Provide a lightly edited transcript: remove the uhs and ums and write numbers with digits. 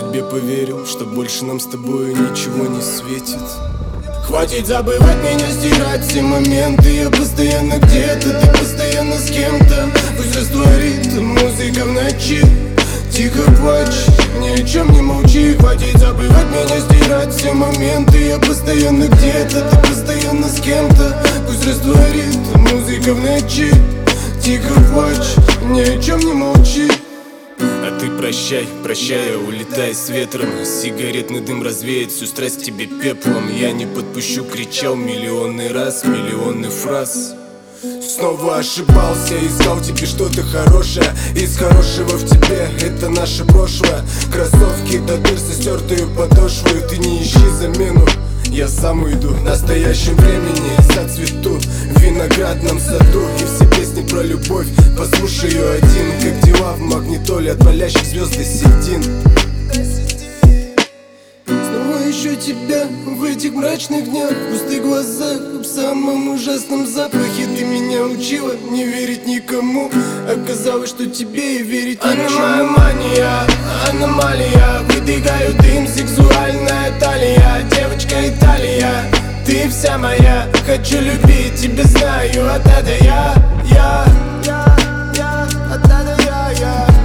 тебе поверил, что больше нам с тобой ничего не светит. Хватит забывать меня, стирать все моменты. Я постоянно где-то, ты постоянно с кем-то. Пусть растворит музыка в ночи. Тихо плачь, ни о чем не молчи. Хватит забывать меня, стирать все моменты. Я постоянно где-то, ты постоянно с кем-то. Пусть растворит музыка в ночи. Тихо плачь, ни о чем не молчи. А ты прощай, прощай, улетай с ветром. Сигаретный дым развеет всю страсть тебе пеплом. Я не подпущу, кричал миллионный раз, миллионы фраз. Снова ошибался, искал тебе что-то хорошее. Из хорошего в тебе это наше прошлое. Кроссовки до дыр со стертою подошвою. Ты не ищи замену, я сам уйду. В настоящем времени зацветут в виноградном саду. И все песни про любовь послушаю один. Как дела в магнитоле от палящих звезд до седин. Снова ищу тебя в этих мрачных днях, в пустых глазах, в самом ужасном запахе. Ты меня учила не верить никому. Оказалось, что тебе и верить нечему. Она моя мания, аномалия. Выдыхаю дым, сексуальная талия. Девочка Италия, ты вся моя. Хочу любить тебя, знаю, от это я. От это я.